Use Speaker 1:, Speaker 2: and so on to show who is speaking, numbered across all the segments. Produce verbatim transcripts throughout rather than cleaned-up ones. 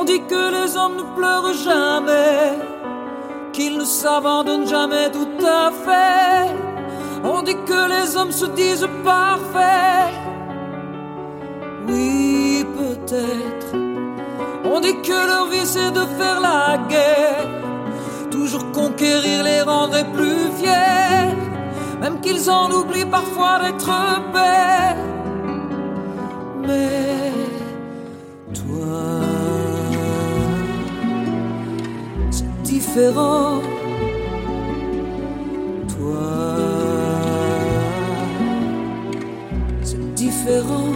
Speaker 1: On dit que les hommes ne pleurent jamais, qu'ils ne s'abandonnent jamais tout à fait. On dit que les hommes se disent parfaits. Oui, peut-être. On dit que leur vie c'est de faire la guerre, toujours conquérir les rendrait plus fiers, même qu'ils en oublient parfois d'être pères. Mais toi, c'est différent. Toi, c'est différent.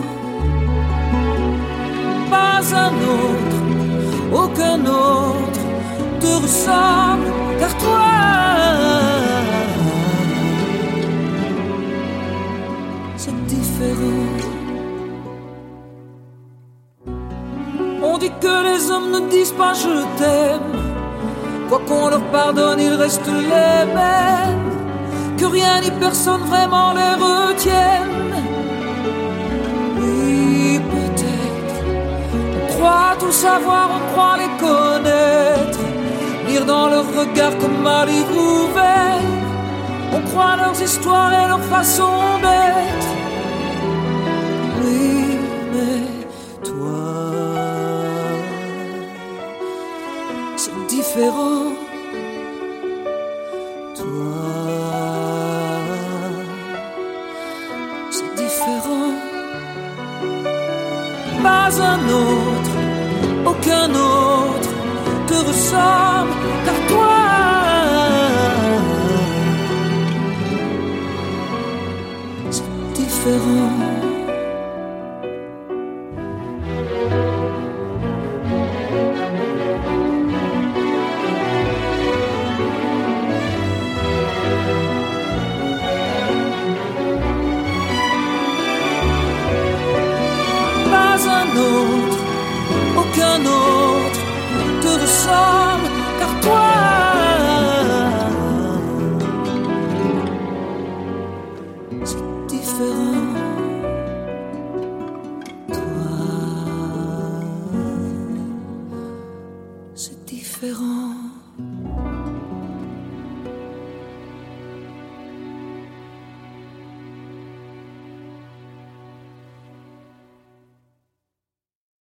Speaker 1: Pas un autre, aucun autre te ressemble, car toi, c'est différent. On dit que les hommes ne disent pas je t'aime, quoi qu'on leur pardonne, ils restent les mêmes, que rien ni personne vraiment les retienne. Oui, peut-être. On croit tout savoir, on croit les connaître, lire dans leurs regards comme un livre ouvert. On croit leurs histoires et leur façon d'être. Oui, mais toi, c'est différent. Toi, c'est différent. Pas un autre, aucun autre te ressemble, car toi, c'est différent. Autre, aucun autre te ressemble, car toi, c'est différent. Toi, c'est différent.